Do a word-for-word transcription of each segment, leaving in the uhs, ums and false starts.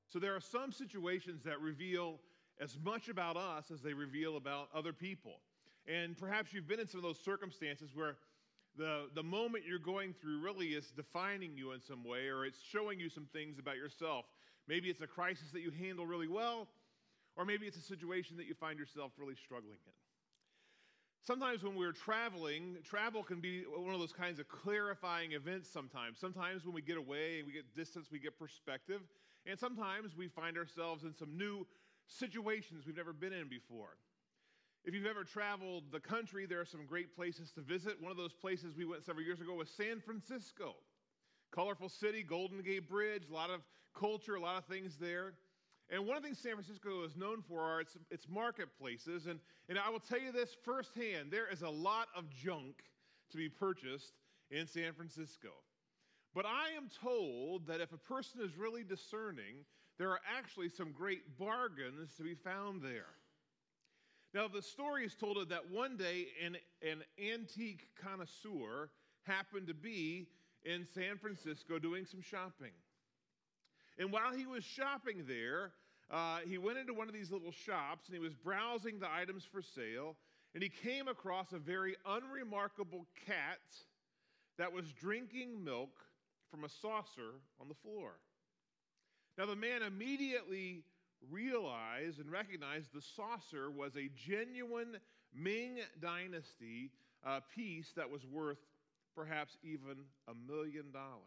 So there are some situations that reveal as much about us as they reveal about other people. And perhaps you've been in some of those circumstances where the, the moment you're going through really is defining you in some way, or it's showing you some things about yourself. Maybe it's a crisis that you handle really well, or maybe it's a situation that you find yourself really struggling in. Sometimes when we're traveling, travel can be one of those kinds of clarifying events sometimes. Sometimes when we get away and we get distance, we get perspective. And sometimes we find ourselves in some new situations we've never been in before. If you've ever traveled the country, there are some great places to visit. One of those places we went several years ago was San Francisco. Colorful city, Golden Gate Bridge, a lot of culture, a lot of things there. And one of the things San Francisco is known for are its, its marketplaces. And, and I will tell you this firsthand, there is a lot of junk to be purchased in San Francisco. But I am told that if a person is really discerning, there are actually some great bargains to be found there. Now, the story is told of that one day an, an antique connoisseur happened to be in San Francisco doing some shopping. And while he was shopping there, uh, he went into one of these little shops and he was browsing the items for sale, and he came across a very unremarkable cat that was drinking milk from a saucer on the floor. Now, the man immediately realized and recognized the saucer was a genuine Ming Dynasty uh, piece that was worth perhaps even a million dollars.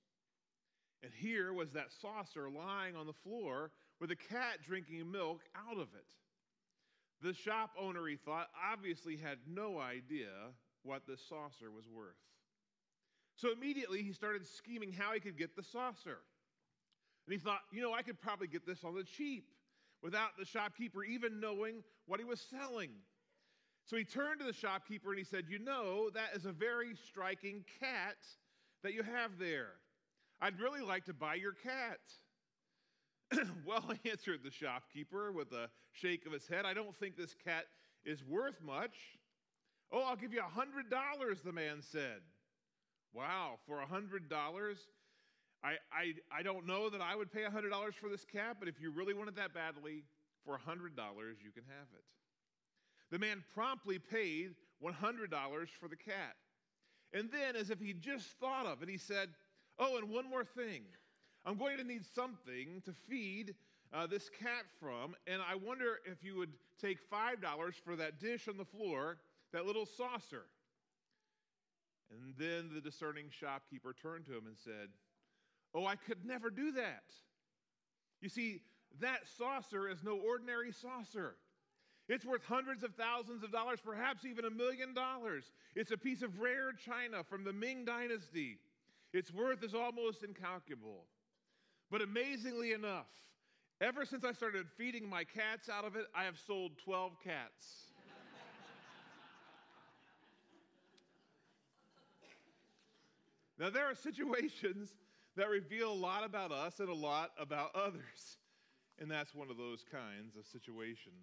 And here was that saucer lying on the floor with a cat drinking milk out of it. The shop owner, he thought, obviously had no idea what this saucer was worth. So immediately he started scheming how he could get the saucer. And he thought, you know, I could probably get this on the cheap without the shopkeeper even knowing what he was selling. So he turned to the shopkeeper and he said, you know, that is a very striking cat that you have there. I'd really like to buy your cat. Well, answered the shopkeeper with a shake of his head, I don't think this cat is worth much. Oh, I'll give you a hundred dollars, the man said. Wow, for a hundred dollars? I, I, I don't know that I would pay a hundred dollars for this cat, but if you really want it that badly, for a hundred dollars, you can have it. The man promptly paid one hundred dollars for the cat. And then, as if he just thought of it, he said, oh, and one more thing. I'm going to need something to feed uh, this cat from, and I wonder if you would take five dollars for that dish on the floor, that little saucer. And then the discerning shopkeeper turned to him and said, oh, I could never do that. You see, that saucer is no ordinary saucer. It's worth hundreds of thousands of dollars, perhaps even a million dollars. It's a piece of rare china from the Ming Dynasty. Its worth is almost incalculable. But amazingly enough, ever since I started feeding my cats out of it, I have sold twelve cats. Now, there are situations that reveal a lot about us and a lot about others. And that's one of those kinds of situations.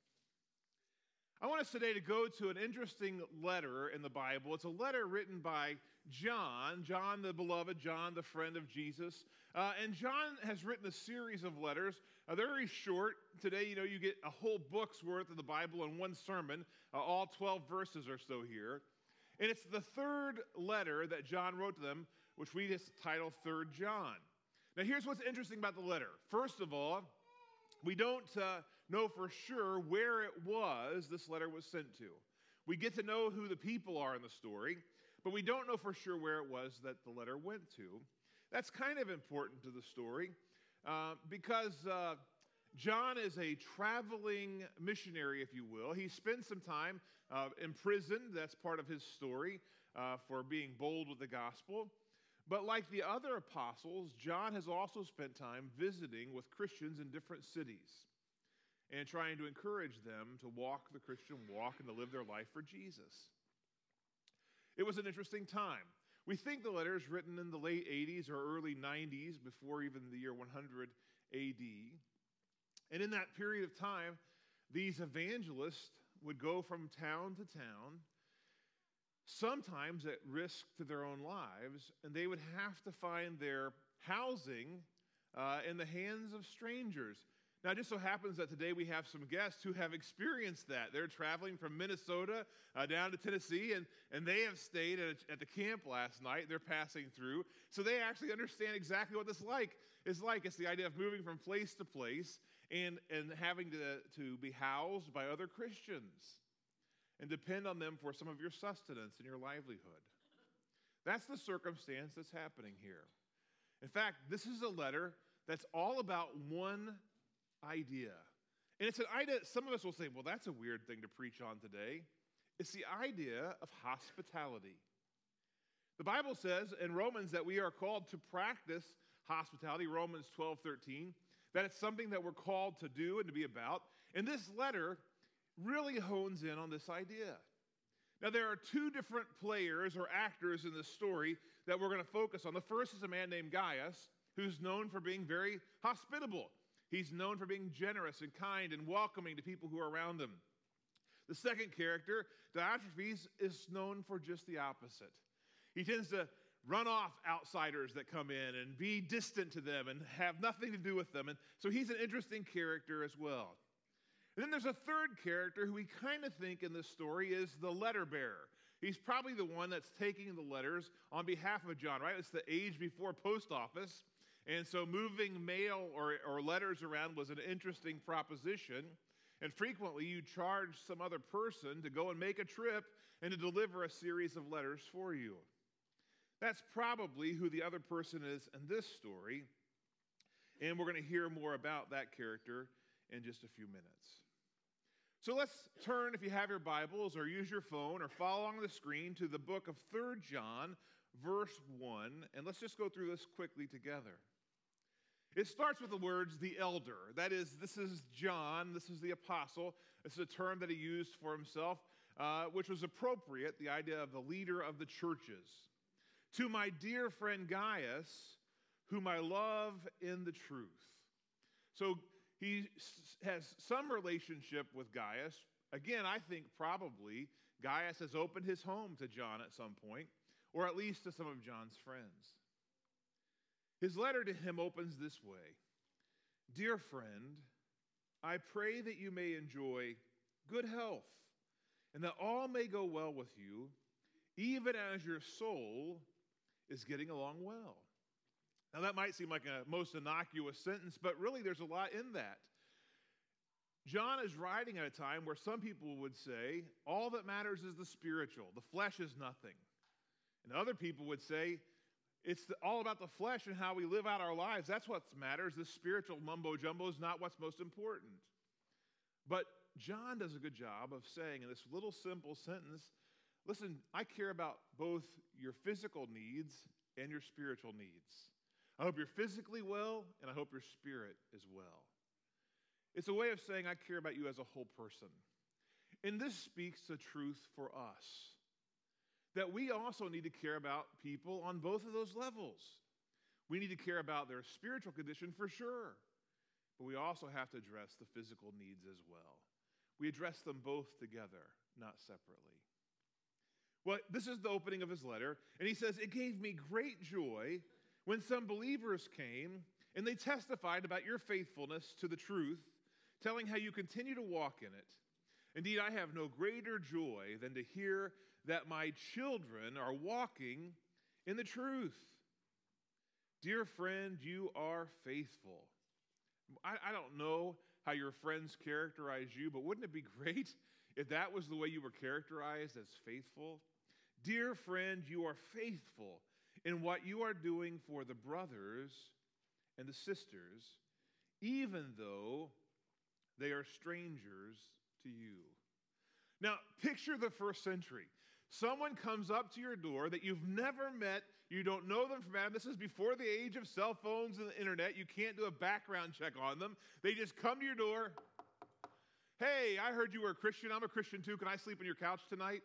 I want us today to go to an interesting letter in the Bible. It's a letter written by John, John the beloved, John the friend of Jesus. Uh, and John has written a series of letters. Uh, they're very short. Today, you know, you get a whole book's worth of the Bible in one sermon, uh, all twelve verses or so here. And it's the third letter that John wrote to them, which we just title Third John. Now, here's what's interesting about the letter. First of all, we don't uh, know for sure where it was this letter was sent to. We get to know who the people are in the story, but we don't know for sure where it was that the letter went to. That's kind of important to the story uh, because uh, John is a traveling missionary, if you will. He spent some time uh, imprisoned. That's part of his story uh, for being bold with the gospel. But like the other apostles, John has also spent time visiting with Christians in different cities and trying to encourage them to walk the Christian walk and to live their life for Jesus. It was an interesting time. We think the letter is written in the late eighties or early nineties, before even the year one hundred A D. And in that period of time, these evangelists would go from town to town, sometimes at risk to their own lives, and they would have to find their housing uh, in the hands of strangers. Now, it just so happens that today we have some guests who have experienced that. They're traveling from Minnesota uh, down to Tennessee, and, and they have stayed at, a, at the camp last night. They're passing through, so they actually understand exactly what this like is like. It's the idea of moving from place to place and, and having to, to be housed by other Christians and depend on them for some of your sustenance and your livelihood. That's the circumstance that's happening here. In fact, this is a letter that's all about one idea. And it's an idea that some of us will say, well, that's a weird thing to preach on today. It's the idea of hospitality. The Bible says in Romans that we are called to practice hospitality, Romans twelve thirteen, that it's something that we're called to do and to be about. And this letter really hones in on this idea. Now, there are two different players or actors in this story that we're going to focus on. The first is a man named Gaius, who's known for being very hospitable. He's known for being generous and kind and welcoming to people who are around him. The second character, Diotrephes, is known for just the opposite. He tends to run off outsiders that come in and be distant to them and have nothing to do with them. And so he's an interesting character as well. And then there's a third character who we kind of think in this story is the letter bearer. He's probably the one that's taking the letters on behalf of John, right? It's the age before post office. And so moving mail or, or letters around was an interesting proposition. And frequently you charge some other person to go and make a trip and to deliver a series of letters for you. That's probably who the other person is in this story. And we're going to hear more about that character in just a few minutes. So let's turn, if you have your Bibles or use your phone or follow along the screen, to the book of Third John, verse one. And let's just go through this quickly together. It starts with the words, the elder. That is, this is John, this is the apostle. This is a term that he used for himself, uh, which was appropriate, the idea of the leader of the churches. To my dear friend Gaius, whom I love in the truth. So he has some relationship with Gaius. Again, I think probably Gaius has opened his home to John at some point, or at least to some of John's friends. His letter to him opens this way. Dear friend, I pray that you may enjoy good health and that all may go well with you, even as your soul is getting along well. Now that might seem like a most innocuous sentence, but really there's a lot in that. John is writing at a time where some people would say, all that matters is the spiritual. The flesh is nothing. And other people would say, it's the, all about the flesh and how we live out our lives. That's what matters. This spiritual mumbo-jumbo is not what's most important. But John does a good job of saying in this little simple sentence, listen, I care about both your physical needs and your spiritual needs. I hope you're physically well, and I hope your spirit is well. It's a way of saying I care about you as a whole person. And this speaks the truth for us, that we also need to care about people on both of those levels. We need to care about their spiritual condition for sure, but we also have to address the physical needs as well. We address them both together, not separately. Well, this is the opening of his letter, and he says, it gave me great joy when some believers came and they testified about your faithfulness to the truth, telling how you continue to walk in it. Indeed, I have no greater joy than to hear that my children are walking in the truth. Dear friend, you are faithful. I, I don't know how your friends characterize you, but wouldn't it be great if that was the way you were characterized, as faithful? Dear friend, you are faithful in what you are doing for the brothers and the sisters, even though they are strangers to you. Now, picture the first century. Someone comes up to your door that you've never met, you don't know them from Adam. This is before the age of cell phones and the internet. You can't do a background check on them. They just come to your door. Hey, I heard you were a Christian. I'm a Christian too. Can I sleep on your couch tonight?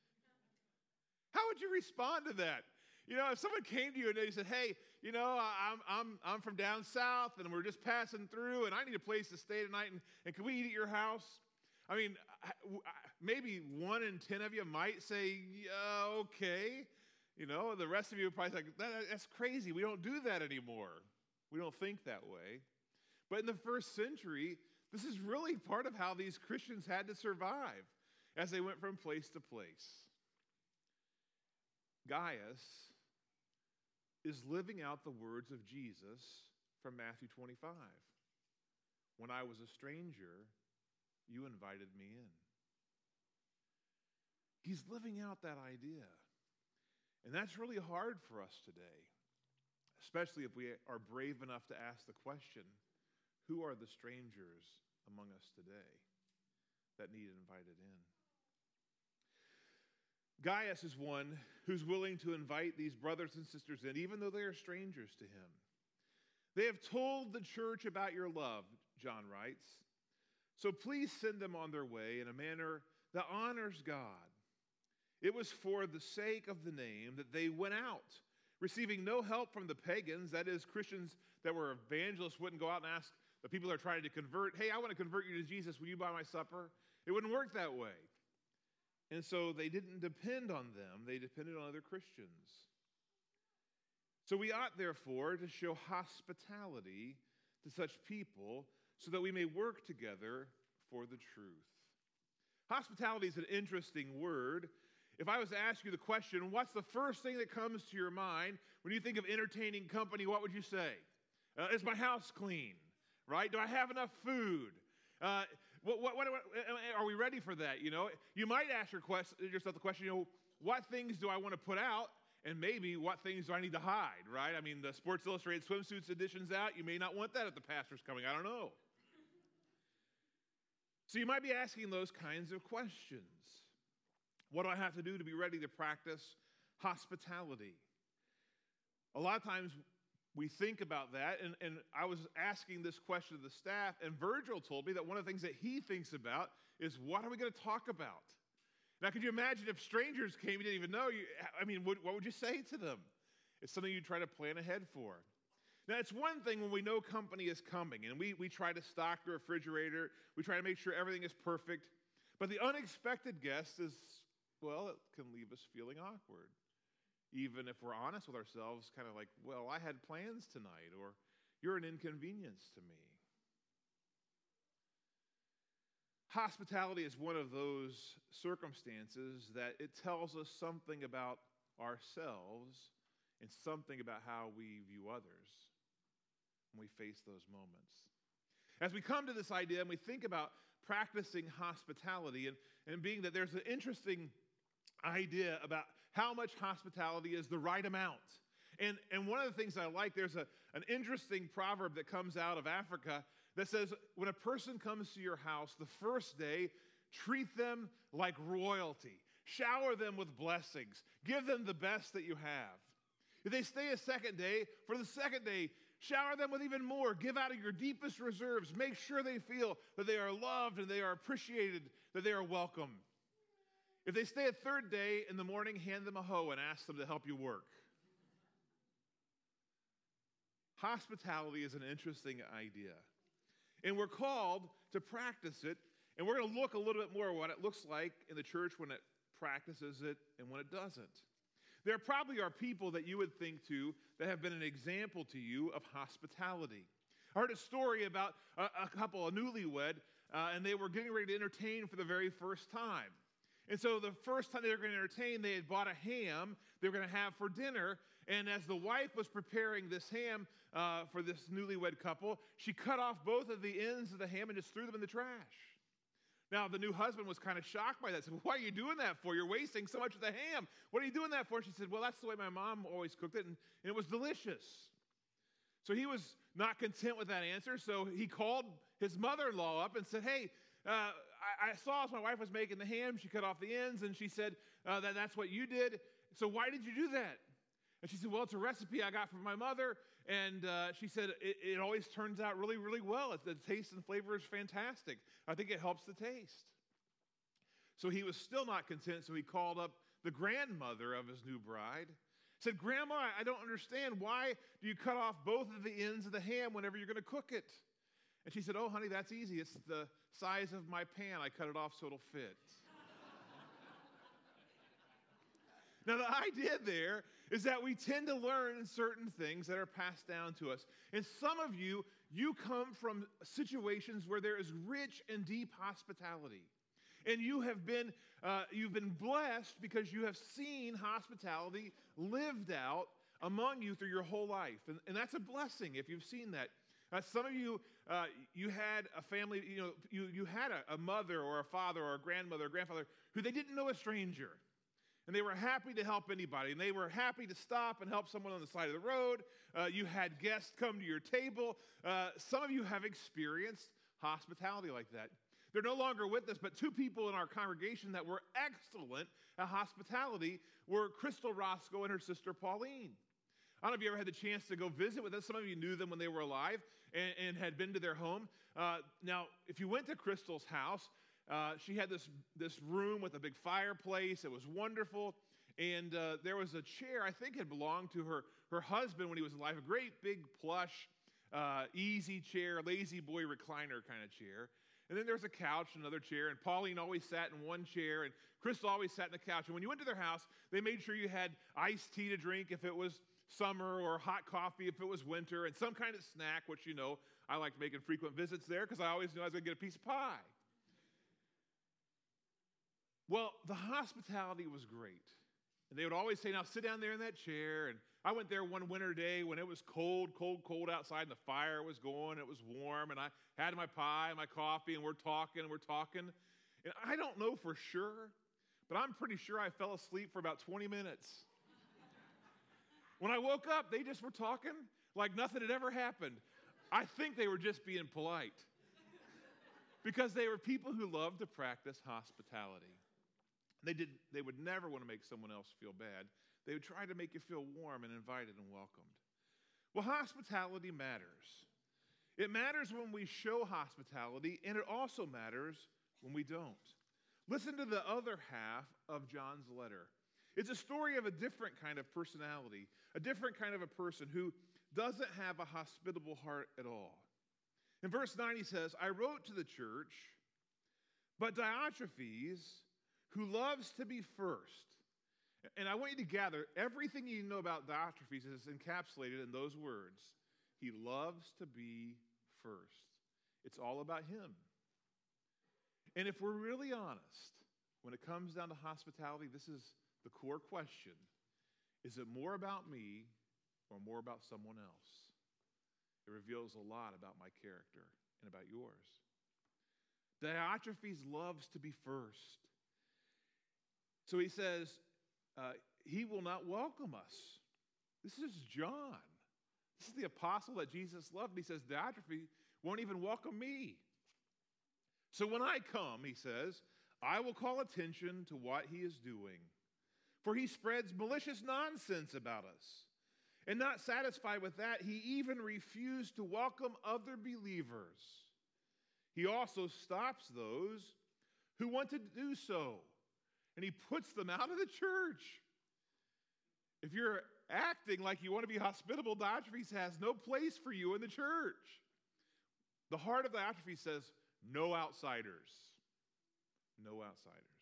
How would you respond to that? You know, if someone came to you and they said, hey, you know, I'm, I'm, I'm from down south and we're just passing through and I need a place to stay tonight and, and can we eat at your house? I mean, maybe one in ten of you might say, yeah, okay. You know, the rest of you are probably like, that, that's crazy. We don't do that anymore. We don't think that way. But in the first century, this is really part of how these Christians had to survive as they went from place to place. Gaius is living out the words of Jesus from Matthew twenty-five. When I was a stranger, you invited me in. He's living out that idea. And that's really hard for us today, especially if we are brave enough to ask the question, who are the strangers among us today that need invited in? Gaius is one who's willing to invite these brothers and sisters in, even though they are strangers to him. They have told the church about your love, John writes. So please send them on their way in a manner that honors God. It was for the sake of the name that they went out, receiving no help from the pagans, that is, Christians that were evangelists wouldn't go out and ask the people that are trying to convert, hey, I want to convert you to Jesus, will you buy my supper? It wouldn't work that way. And so they didn't depend on them, they depended on other Christians. So we ought, therefore, to show hospitality to such people so that we may work together for the truth. Hospitality is an interesting word. If I was to ask you the question, what's the first thing that comes to your mind when you think of entertaining company, what would you say? Uh, is my house clean? Right? Do I have enough food? Uh, what, what, what, what, are we ready for that? You know, you might ask your quest, yourself the question, you know, what things do I want to put out? And maybe what things do I need to hide, right? I mean, the Sports Illustrated swimsuits edition's out. You may not want that if the pastor's coming. I don't know. So you might be asking those kinds of questions. What do I have to do to be ready to practice hospitality? A lot of times we think about that, and, and I was asking this question to the staff, and Virgil told me that one of the things that he thinks about is, what are we going to talk about? Now, could you imagine if strangers came, you didn't even know, you, I mean, what, what would you say to them? It's something you try to plan ahead for. Now, it's one thing when we know company is coming, and we, we try to stock the refrigerator, we try to make sure everything is perfect, but the unexpected guest is, well, it can leave us feeling awkward. Even if we're honest with ourselves, kind of like, well, I had plans tonight, or you're an inconvenience to me. Hospitality is one of those circumstances that it tells us something about ourselves and something about how we view others when we face those moments. As we come to this idea and we think about practicing hospitality, and, and being that there's an interesting idea about how much hospitality is the right amount. And, and one of the things I like, there's a, an interesting proverb that comes out of Africa that says, when a person comes to your house the first day, treat them like royalty. Shower them with blessings. Give them the best that you have. If they stay a second day, for the second day, shower them with even more. Give out of your deepest reserves. Make sure they feel that they are loved and they are appreciated, that they are welcome. If they stay a third day in the morning, hand them a hoe and ask them to help you work. Hospitality is an interesting idea. And we're called to practice it. And we're going to look a little bit more at what it looks like in the church when it practices it and when it doesn't. There probably are people that you would think to that have been an example to you of hospitality. I heard a story about a, a couple, a newlywed, uh, and they were getting ready to entertain for the very first time. And so the first time they were going to entertain, they had bought a ham they were going to have for dinner. And as the wife was preparing this ham uh, for this newlywed couple, she cut off both of the ends of the ham and just threw them in the trash. Now, the new husband was kind of shocked by that. He said, "What are you doing that for? You're wasting so much of the ham. What are you doing that for?" She said, "Well, that's the way my mom always cooked it, and, and it was delicious." So he was not content with that answer, so he called his mother-in-law up and said, "Hey, uh, I, I saw as my wife was making the ham, she cut off the ends, and she said uh, that that's what you did. So why did you do that?" And she said, "Well, it's a recipe I got from my mother." And uh, she said, it, it always turns out really, really well. It, the taste and flavor is fantastic. I think it helps the taste. So he was still not content, so he called up the grandmother of his new bride. Said, "Grandma, I don't understand. Why do you cut off both of the ends of the ham whenever you're going to cook it?" And she said, "Oh, honey, that's easy. It's the size of my pan. I cut it off so it'll fit." Now, the idea there is that we tend to learn certain things that are passed down to us. And some of you, you come from situations where there is rich and deep hospitality. And you have been, uh, you've been blessed because you have seen hospitality lived out among you through your whole life. And, and that's a blessing if you've seen that. Uh, some of you, uh, you had a family, you know, you, you had a, a mother or a father or a grandmother or grandfather who they didn't know a stranger. And they were happy to help anybody. And they were happy to stop and help someone on the side of the road. Uh, you had guests come to your table. Uh, some of you have experienced hospitality like that. They're no longer with us, but two people in our congregation that were excellent at hospitality were Crystal Roscoe and her sister Pauline. I don't know if you ever had the chance to go visit with them. Some of you knew them when they were alive and, and had been to their home. Uh, now, if you went to Crystal's house, uh, she had this, this room with a big fireplace. It was wonderful. And uh, there was a chair, I think it belonged to her, her husband when he was alive, a great big plush, uh, easy chair, lazy boy recliner kind of chair. And then there was a couch, another chair, and Pauline always sat in one chair, and Crystal always sat in the couch. And when you went to their house, they made sure you had iced tea to drink if it was summer, or hot coffee if it was winter, and some kind of snack, which, you know, I liked making frequent visits there because I always knew I was going to get a piece of pie. Well, the hospitality was great. And they would always say, now sit down there in that chair. And I went there one winter day when it was cold, cold, cold outside, and the fire was going, it was warm, and I had my pie and my coffee, and we're talking, and we're talking. And I don't know for sure, but I'm pretty sure I fell asleep for about twenty minutes. When I woke up, they just were talking like nothing had ever happened. I think they were just being polite because they were people who loved to practice hospitality. They, did, they would never want to make someone else feel bad. They would try to make you feel warm and invited and welcomed. Well, hospitality matters. It matters when we show hospitality, and it also matters when we don't. Listen to the other half of John's letter. It's a story of a different kind of personality, a different kind of a person who doesn't have a hospitable heart at all. In verse nine, he says, I wrote to the church, but Diotrephes, who loves to be first. And I want you to gather, everything you know about Diotrephes is encapsulated in those words. He loves to be first. It's all about him. And if we're really honest, when it comes down to hospitality, this is the core question. Is it more about me or more about someone else? It reveals a lot about my character and about yours. Diotrephes loves to be first. So he says, uh, he will not welcome us. This is John. This is the apostle that Jesus loved. He says, Diotrephes won't even welcome me. So when I come, he says, I will call attention to what he is doing. For he spreads malicious nonsense about us. And not satisfied with that, he even refused to welcome other believers. He also stops those who want to do so. And he puts them out of the church. If you're acting like you want to be hospitable, Diotrephes has no place for you in the church. The heart of Diotrephes says, no outsiders. No outsiders.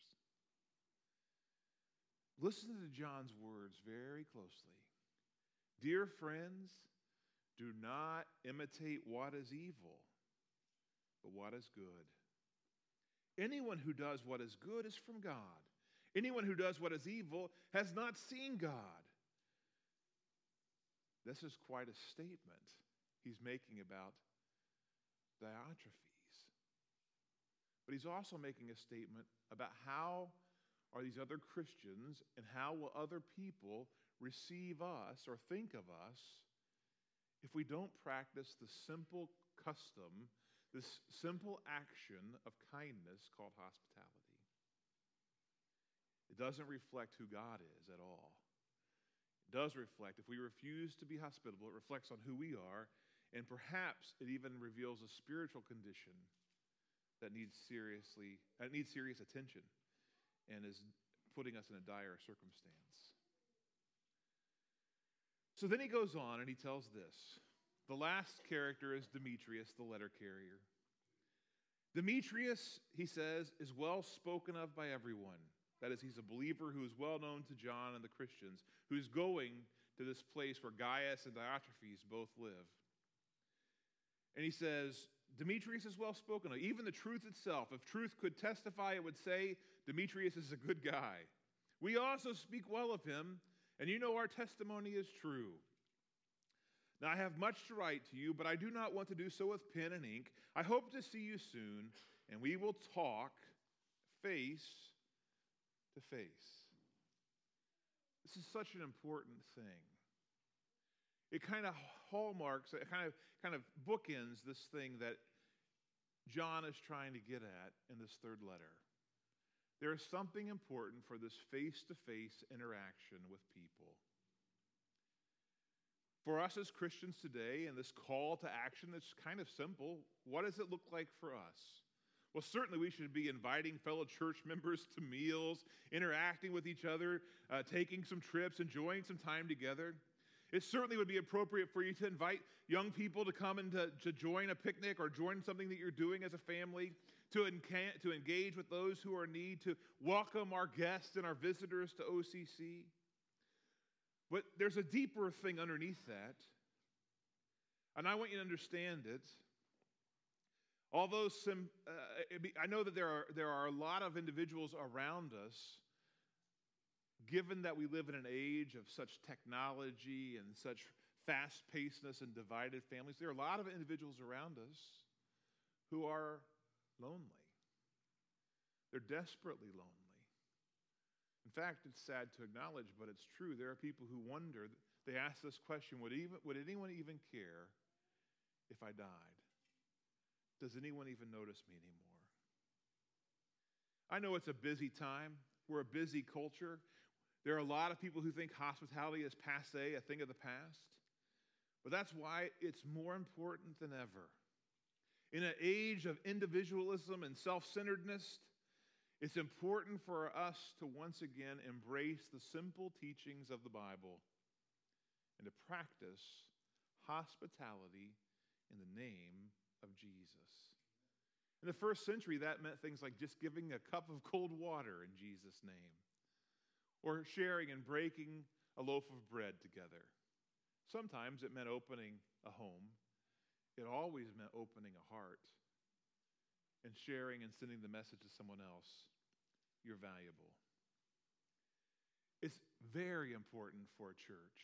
Listen to John's words very closely. Dear friends, do not imitate what is evil, but what is good. Anyone who does what is good is from God. Anyone who does what is evil has not seen God. This is quite a statement he's making about Diotrephes. But he's also making a statement about how are these other Christians and how will other people receive us or think of us if we don't practice the simple custom, this simple action of kindness called hospitality. It doesn't reflect who God is at all. It does reflect, if we refuse to be hospitable, it reflects on who we are, and perhaps it even reveals a spiritual condition that needs seriously, that needs serious attention and is putting us in a dire circumstance. So then he goes on and he tells this. The last character is Demetrius, the letter carrier. Demetrius, he says, is well spoken of by everyone. That is, he's a believer who is well known to John and the Christians, who's going to this place where Gaius and Diotrephes both live. And he says, Demetrius is well spoken of, even the truth itself. If truth could testify, it would say Demetrius is a good guy. We also speak well of him, and you know our testimony is true. Now I have much to write to you, but I do not want to do so with pen and ink. I hope to see you soon, and we will talk face to face. This is such an important thing. It kind of hallmarks, it kind of, kind of bookends this thing that John is trying to get at in this third letter. There is something important for this face-to-face interaction with people. For us as Christians today, and this call to action that's kind of simple, what does it look like for us? Well, certainly we should be inviting fellow church members to meals, interacting with each other, uh, taking some trips, enjoying some time together. It certainly would be appropriate for you to invite young people to come and to, to join a picnic or join something that you're doing as a family, to, enca- to engage with those who are in need, to welcome our guests and our visitors to O C C. But there's a deeper thing underneath that, and I want you to understand it. Although some, uh, I know that there are, there are a lot of individuals around us, given that we live in an age of such technology and such fast-pacedness and divided families, there are a lot of individuals around us who are lonely. They're desperately lonely. In fact, it's sad to acknowledge, but it's true. There are people who wonder, they ask this question, would, even, would anyone even care if I died? Does anyone even notice me anymore? I know it's a busy time. We're a busy culture. There are a lot of people who think hospitality is passé, a thing of the past. But that's why it's more important than ever. In an age of individualism and self-centeredness, it's important for us to once again embrace the simple teachings of the Bible and to practice hospitality in the name of Jesus. In the first century, that meant things like just giving a cup of cold water in Jesus' name, or sharing and breaking a loaf of bread together. Sometimes it meant opening a home. It always meant opening a heart and sharing and sending the message to someone else. You're valuable. It's very important for a church.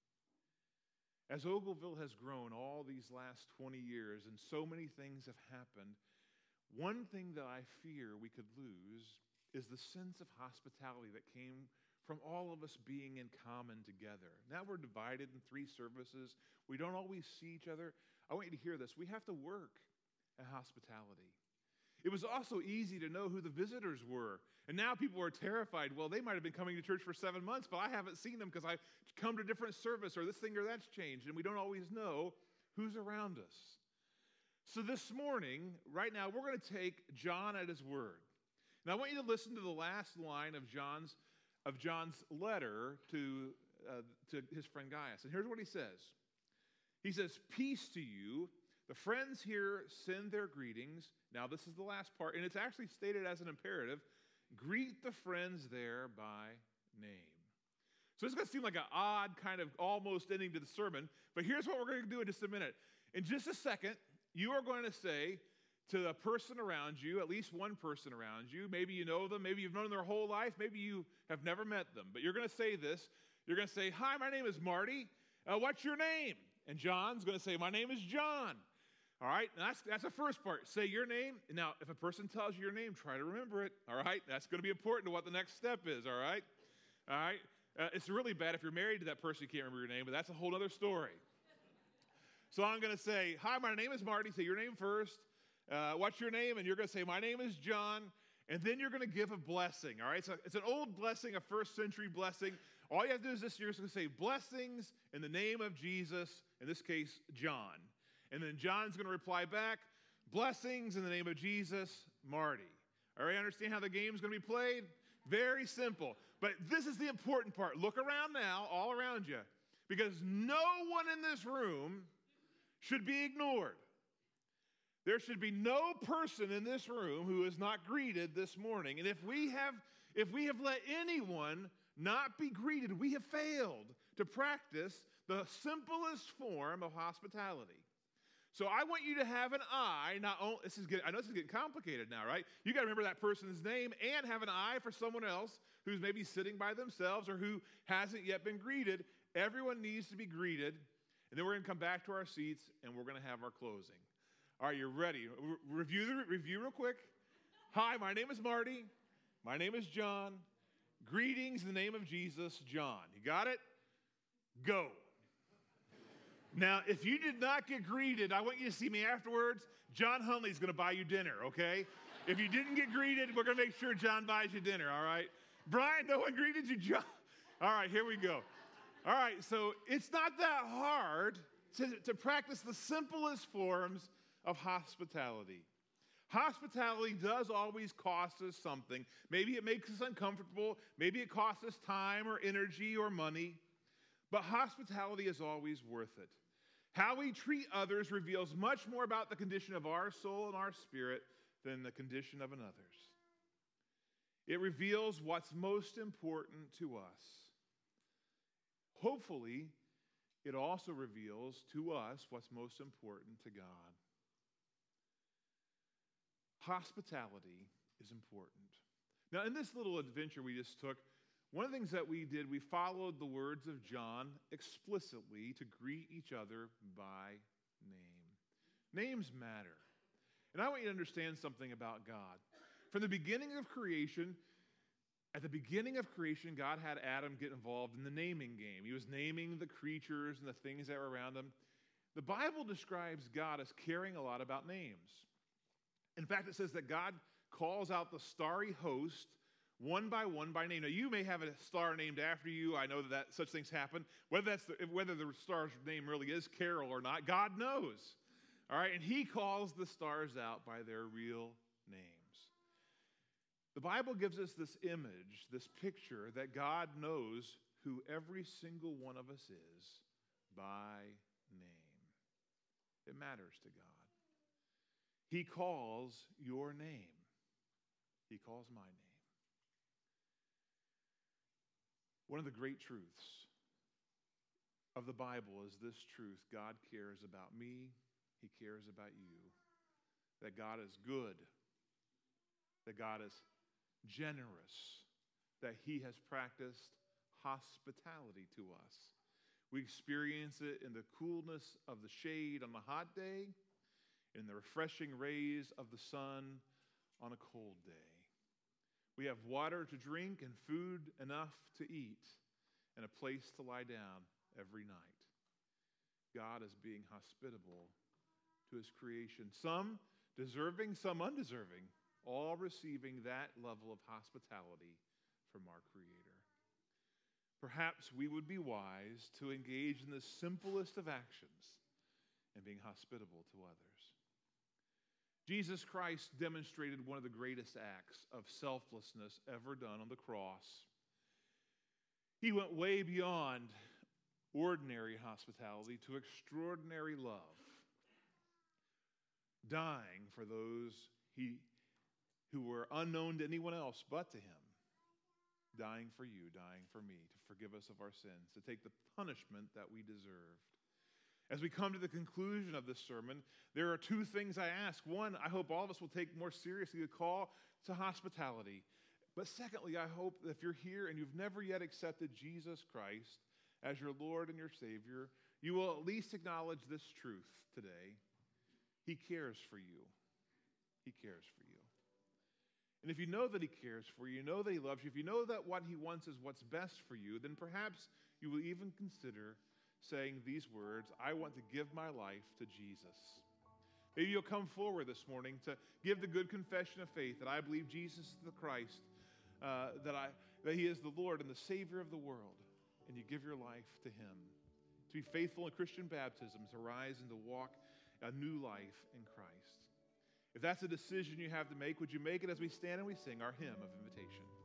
As Ogleville has grown all these last twenty years and so many things have happened, one thing that I fear we could lose is the sense of hospitality that came from all of us being in common together. Now we're divided in three services. We don't always see each other. I want you to hear this. We have to work at hospitality. It was also easy to know who the visitors were. And now people are terrified. Well, they might have been coming to church for seven months, but I haven't seen them because I've come to a different service or this thing or that's changed. And we don't always know who's around us. So this morning, right now, we're going to take John at his word. Now I want you to listen to the last line of John's, of John's letter to, uh, to his friend Gaius. And here's what he says. He says, peace to you. The friends here send their greetings. Now, this is the last part, and it's actually stated as an imperative. Greet the friends there by name. So this is going to seem like an odd kind of almost ending to the sermon, but here's what we're going to do in just a minute. In just a second, you are going to say to the person around you, at least one person around you, maybe you know them, maybe you've known them their whole life, maybe you have never met them, but you're going to say this. You're going to say, hi, my name is Marty. Uh, what's your name? And John's going to say, my name is John. All right, that's, that's the first part. Say your name. Now, if a person tells you your name, try to remember it. All right, that's going to be important to what the next step is. All right, all right. Uh, it's really bad if you're married to that person, you can't remember your name, but that's a whole other story. So I'm going to say, hi, my name is Marty. Say your name first. Uh, what's your name? And you're going to say, my name is John. And then you're going to give a blessing. All right, so it's an old blessing, a first century blessing. All you have to do is this, you're just going to say blessings in the name of Jesus, in this case, John. And then John's going to reply back, blessings in the name of Jesus, Marty. All right, understand how the game's going to be played? Very simple. But this is the important part. Look around now, all around you, because no one in this room should be ignored. There should be no person in this room who is not greeted this morning. And if we have If we have let anyone not be greeted, we have failed to practice the simplest form of hospitality. So I want you to have an eye, not only, this is getting, I know this is getting complicated now, right? You got to remember that person's name and have an eye for someone else who's maybe sitting by themselves or who hasn't yet been greeted. Everyone needs to be greeted, and then we're going to come back to our seats, and we're going to have our closing. All right, you're ready. Re- review the review real quick. Hi, my name is Marty. My name is John. Greetings in the name of Jesus, John. You got it? Go. Now, if you did not get greeted, I want you to see me afterwards. John Hunley's going to buy you dinner, okay? If you didn't get greeted, we're going to make sure John buys you dinner, all right? Brian, no one greeted you, John. All right, here we go. All right, so it's not that hard to, to practice the simplest forms of hospitality. Hospitality does always cost us something. Maybe it makes us uncomfortable. Maybe it costs us time or energy or money. But hospitality is always worth it. How we treat others reveals much more about the condition of our soul and our spirit than the condition of another's. It reveals what's most important to us. Hopefully, it also reveals to us what's most important to God. Hospitality is important. Now, in this little adventure we just took, one of the things that we did, we followed the words of John explicitly to greet each other by name. Names matter. And I want you to understand something about God. From the beginning of creation, at the beginning of creation, God had Adam get involved in the naming game. He was naming the creatures and the things that were around him. The Bible describes God as caring a lot about names. In fact, it says that God calls out the starry host one by one by name. Now, you may have a star named after you. I know that, that such things happen. Whether that's the, whether the star's name really is Carol or not, God knows. All right, and he calls the stars out by their real names. The Bible gives us this image, this picture that God knows who every single one of us is by name. It matters to God. He calls your name. He calls my name. One of the great truths of the Bible is this truth: God cares about me. He cares about you. That God is good. That God is generous. That he has practiced hospitality to us. We experience it in the coolness of the shade on a hot day, in the refreshing rays of the sun on a cold day. We have water to drink and food enough to eat and a place to lie down every night. God is being hospitable to his creation. Some deserving, some undeserving, all receiving that level of hospitality from our Creator. Perhaps we would be wise to engage in the simplest of actions and being hospitable to others. Jesus Christ demonstrated one of the greatest acts of selflessness ever done on the cross. He went way beyond ordinary hospitality to extraordinary love, dying for those he, who were unknown to anyone else but to him, dying for you, dying for me, to forgive us of our sins, to take the punishment that we deserved. As we come to the conclusion of this sermon, there are two things I ask. One, I hope all of us will take more seriously the call to hospitality. But secondly, I hope that if you're here and you've never yet accepted Jesus Christ as your Lord and your Savior, you will at least acknowledge this truth today. He cares for you. He cares for you. And if you know that he cares for you, you know that he loves you, if you know that what he wants is what's best for you, then perhaps you will even consider saying these words: I want to give my life to Jesus. Maybe you'll come forward this morning to give the good confession of faith that I believe Jesus is the Christ, uh, that, I, that he is the Lord and the Savior of the world, and you give your life to him. To be faithful in Christian baptism, to rise and to walk a new life in Christ. If that's a decision you have to make, would you make it as we stand and we sing our hymn of invitation?